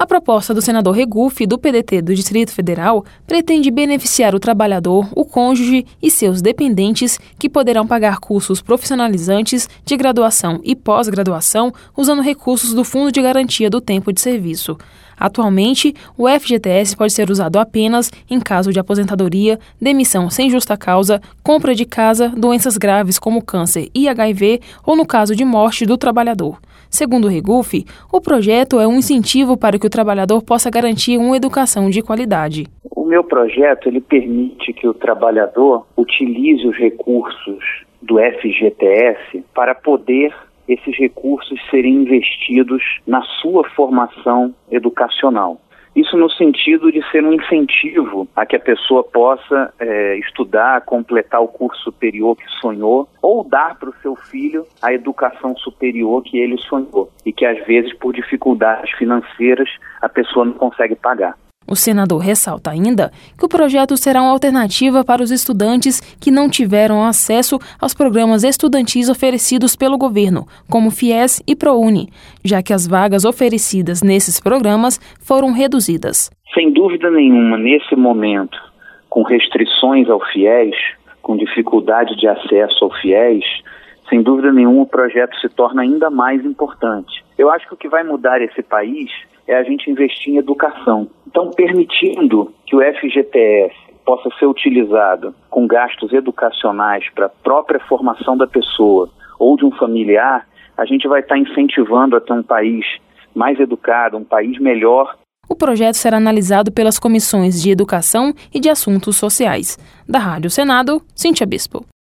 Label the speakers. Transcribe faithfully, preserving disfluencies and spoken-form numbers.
Speaker 1: A proposta do senador Regufe, do P D T do Distrito Federal, pretende beneficiar o trabalhador, o cônjuge e seus dependentes, que poderão pagar cursos profissionalizantes de graduação e pós-graduação usando recursos do Fundo de Garantia do Tempo de Serviço. Atualmente, o F G T S pode ser usado apenas em caso de aposentadoria, demissão sem justa causa, compra de casa, doenças graves como câncer e H I V ou no caso de morte do trabalhador. Segundo o Regufe, o projeto é um incentivo para que o trabalhador possa garantir uma educação de qualidade.
Speaker 2: O meu projeto ele permite que o trabalhador utilize os recursos do F G T S para poder esses recursos serem investidos na sua formação educacional. Isso no sentido de ser um incentivo a que a pessoa possa é, estudar, completar o curso superior que sonhou, ou dar para o seu filho a educação superior que ele sonhou e que às vezes por dificuldades financeiras a pessoa não consegue pagar.
Speaker 1: O senador ressalta ainda que o projeto será uma alternativa para os estudantes que não tiveram acesso aos programas estudantis oferecidos pelo governo, como FIES e ProUni, já que as vagas oferecidas nesses programas foram reduzidas.
Speaker 2: Sem dúvida nenhuma, nesse momento, com restrições ao FIES, com dificuldade de acesso ao FIES, sem dúvida nenhuma o projeto se torna ainda mais importante. Eu acho que o que vai mudar esse país é a gente investir em educação. Então, permitindo que o F G T S possa ser utilizado com gastos educacionais para a própria formação da pessoa ou de um familiar, a gente vai estar incentivando a ter um país mais educado, um país melhor.
Speaker 1: O projeto será analisado pelas comissões de Educação e de Assuntos Sociais. Da Rádio Senado, Cíntia Bispo.